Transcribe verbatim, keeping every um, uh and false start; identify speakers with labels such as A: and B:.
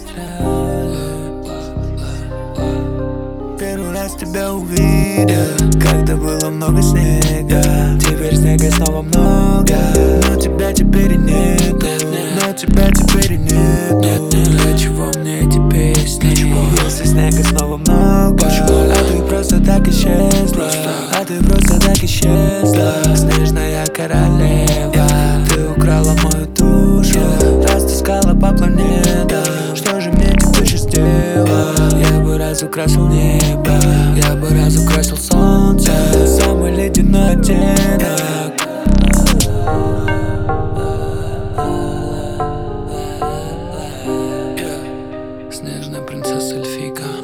A: Первый раз тебя увидел, когда было много снега. Теперь снега снова много, но тебя теперь и нет. Но тебя теперь и нет. Для чего мне эти песни, если снега снова много? А ты просто так исчезла, а ты просто так исчезла. Снежная королева, ты украла мою душу, растаскала по планетам. Что же мне теперь же сделать? Я бы разукрасил небо, я бы разукрасил солнце, самый ледяной оттенок. Снежная принцесса Эльфийка.